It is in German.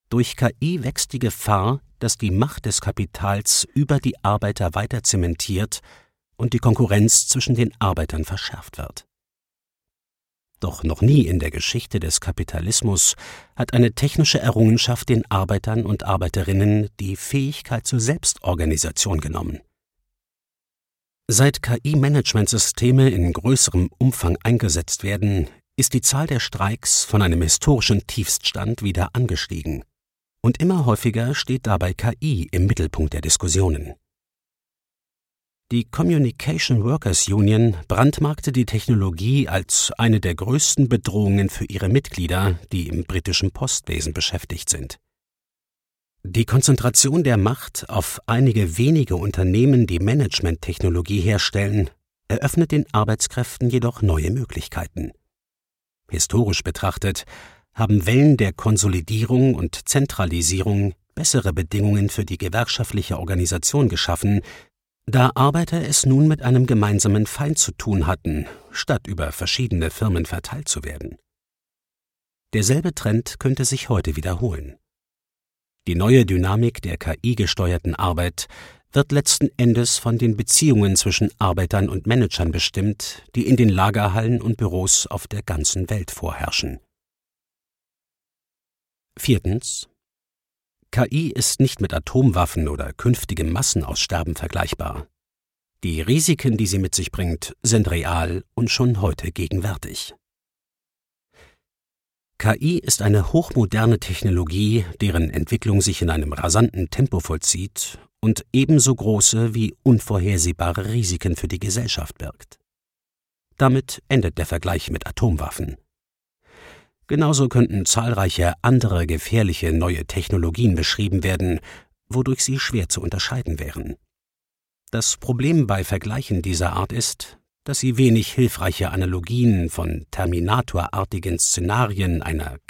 Durch KI wächst die Gefahr, dass die Macht des Kapitals über die Arbeiter weiter zementiert und die Konkurrenz zwischen den Arbeitern verschärft wird. Doch noch nie in der Geschichte des Kapitalismus hat eine technische Errungenschaft den Arbeitern und Arbeiterinnen die Fähigkeit zur Selbstorganisation genommen. Seit KI-Managementsysteme in größerem Umfang eingesetzt werden, ist die Zahl der Streiks von einem historischen Tiefststand wieder angestiegen. Und immer häufiger steht dabei KI im Mittelpunkt der Diskussionen. Die Communication Workers Union brandmarkte die Technologie als eine der größten Bedrohungen für ihre Mitglieder, die im britischen Postwesen beschäftigt sind. Die Konzentration der Macht auf einige wenige Unternehmen, die Management-Technologie herstellen, eröffnet den Arbeitskräften jedoch neue Möglichkeiten. Historisch betrachtet haben Wellen der Konsolidierung und Zentralisierung bessere Bedingungen für die gewerkschaftliche Organisation geschaffen, da Arbeiter es nun mit einem gemeinsamen Feind zu tun hatten, statt über verschiedene Firmen verteilt zu werden. Derselbe Trend könnte sich heute wiederholen. Die neue Dynamik der KI-gesteuerten Arbeit wird letzten Endes von den Beziehungen zwischen Arbeitern und Managern bestimmt, die in den Lagerhallen und Büros auf der ganzen Welt vorherrschen. 4. KI ist nicht mit Atomwaffen oder künftigem Massenaussterben vergleichbar. Die Risiken, die sie mit sich bringt, sind real und schon heute gegenwärtig. KI ist eine hochmoderne Technologie, deren Entwicklung sich in einem rasanten Tempo vollzieht und ebenso große wie unvorhersehbare Risiken für die Gesellschaft birgt. Damit endet der Vergleich mit Atomwaffen. Genauso könnten zahlreiche andere gefährliche neue Technologien beschrieben werden, wodurch sie schwer zu unterscheiden wären. Das Problem bei Vergleichen dieser Art ist, dass sie wenig hilfreiche Analogien von Terminator-artigen Szenarien einer